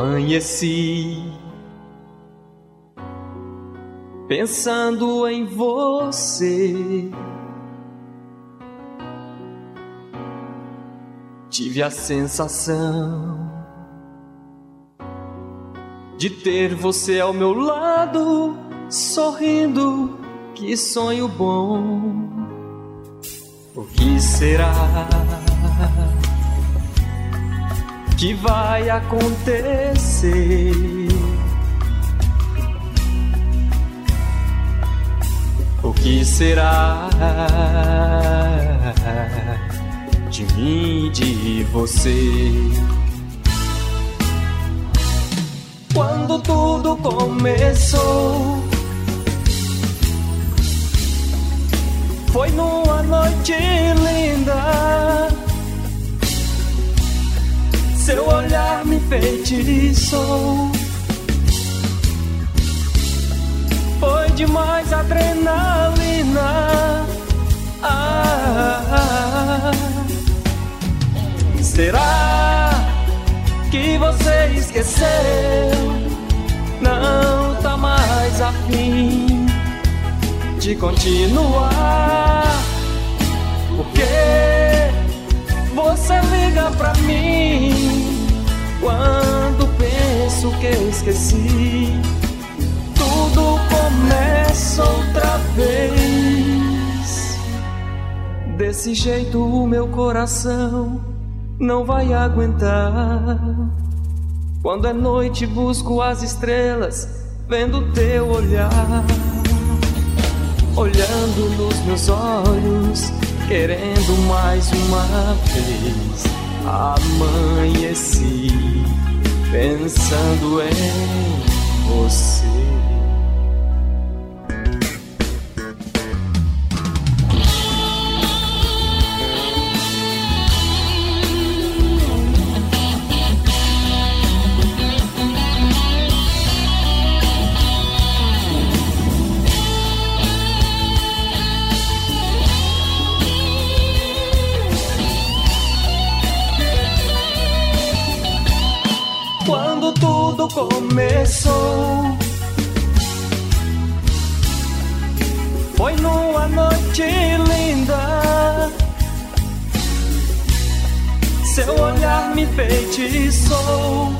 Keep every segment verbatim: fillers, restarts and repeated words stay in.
Amanheci pensando em você. Tive a sensação de ter você ao meu lado, sorrindo. Que sonho bom. O que será que vai acontecer? O que será de mim e de você? Quando tudo começou, foi numa noite linda. Seu olhar me feitiçou. Foi demais adrenalina. Ah, será que você esqueceu? Não tá mais afim de continuar? Porque você liga pra mim quando penso que eu esqueci. Tudo começa outra vez. Desse jeito o meu coração não vai aguentar. Quando é noite busco as estrelas, vendo teu olhar, olhando nos meus olhos, querendo mais uma vez. Amanheci pensando em você. Quando tudo começou, foi numa noite linda. Seu olhar me feitiçou.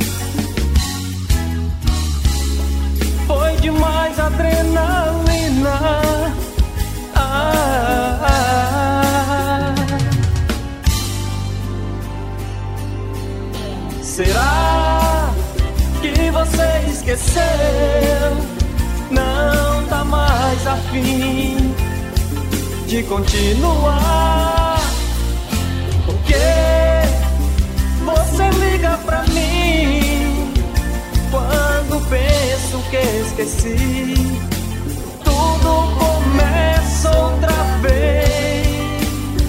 Foi demais adrenalina. Ah, ah, ah. Será que você esqueceu? Não tá mais afim de continuar? Porque você liga pra mim quando penso que esqueci. Tudo começa outra vez.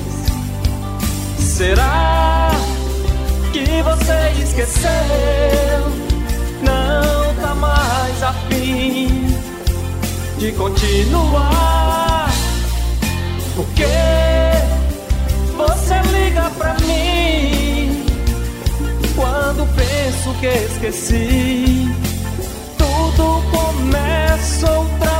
Será que você esqueceu? Não tá mais afim de continuar? Porque você liga pra mim quando penso que esqueci. Tudo começa outra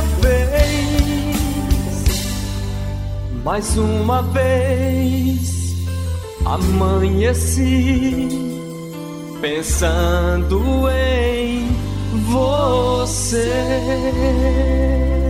vez. Mais uma vez amanheci pensando em você.